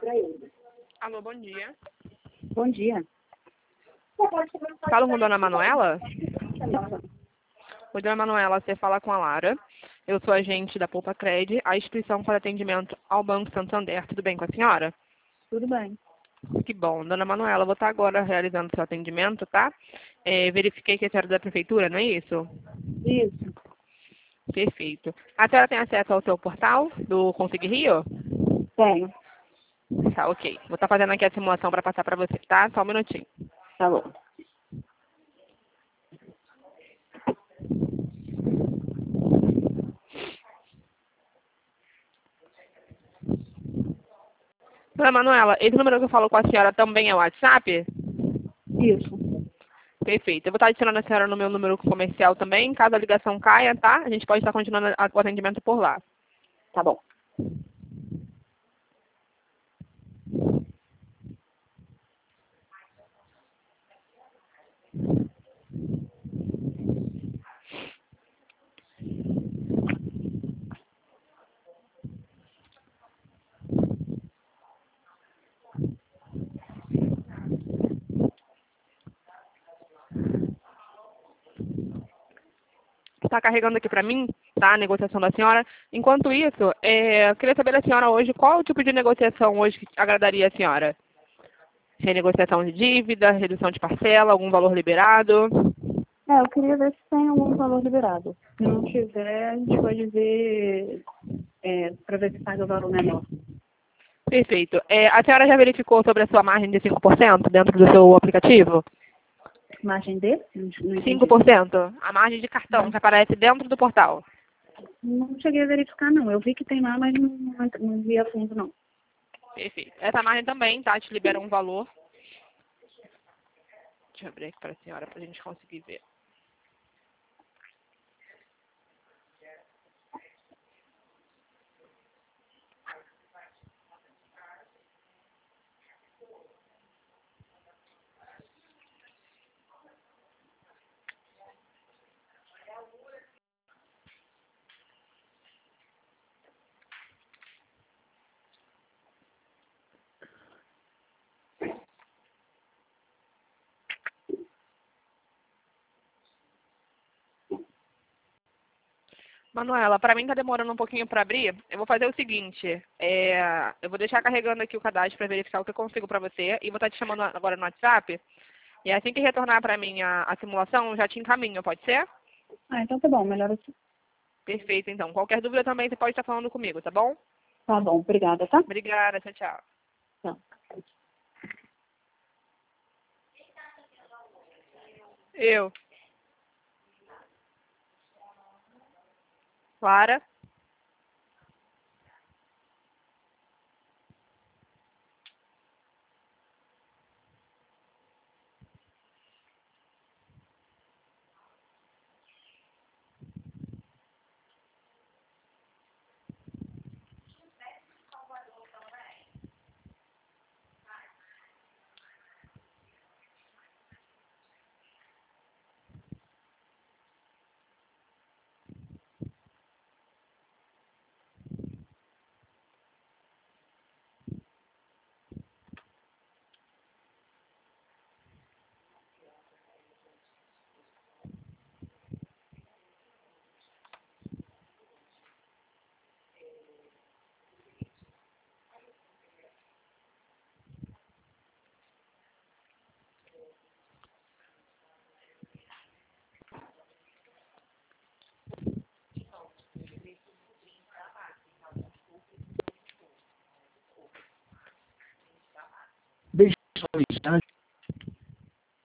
Alô, bom dia. Bom dia. Falo com Dona Manuela? Oi, Dona Manuela, você fala com a Lara. Eu sou agente da Poupa Cred, a instituição para atendimento ao Banco Santander. Tudo bem com a senhora? Tudo bem. Que bom. Dona Manuela, vou estar agora realizando seu atendimento, tá? Verifiquei que a senhora é da prefeitura, não é isso? Isso. Perfeito. A senhora tem acesso ao seu portal do Consegui Rio? Tenho. Tá, ok. Vou estar fazendo aqui a simulação para passar para você, tá? Só um minutinho. Tá bom. Dona Manuela, esse número que eu falo com a senhora também é o WhatsApp? Isso. Perfeito. Eu vou estar adicionando a senhora no meu número comercial também. Caso a ligação caia, tá? A gente pode estar continuando o atendimento por lá. Tá bom. Está carregando aqui para mim, tá? A negociação da senhora. Enquanto isso, eu queria saber da senhora hoje qual o tipo de negociação hoje que agradaria a senhora. Renegociação de dívida, redução de parcela, algum valor liberado? Eu queria ver se tem algum valor liberado. Se não tiver, a gente pode ver, para ver se paga o valor menor. Perfeito. A senhora já verificou sobre a sua margem de 5% dentro do seu aplicativo? Margem D? Não entendi. 5%? A margem de cartão que aparece dentro do portal. Não cheguei a verificar, não. Eu vi que tem lá, mas não vi a fundo, não. Perfeito. Essa margem também, tá? Te libera um valor. Deixa eu abrir aqui para a senhora, para a gente conseguir ver. Manuela, para mim está demorando um pouquinho para abrir. Eu vou fazer o seguinte, eu vou deixar carregando aqui o cadastro para verificar o que eu consigo para você e vou estar te chamando agora no WhatsApp. E assim que retornar para mim a simulação, eu já te encaminho, pode ser? Então tá bom. Melhor assim. Perfeito, então. Qualquer dúvida também você pode estar falando comigo, tá bom? Tá bom. Obrigada, tá? Obrigada, tchau, tchau. Tá. Eu. Clara. Deixe sua mensagem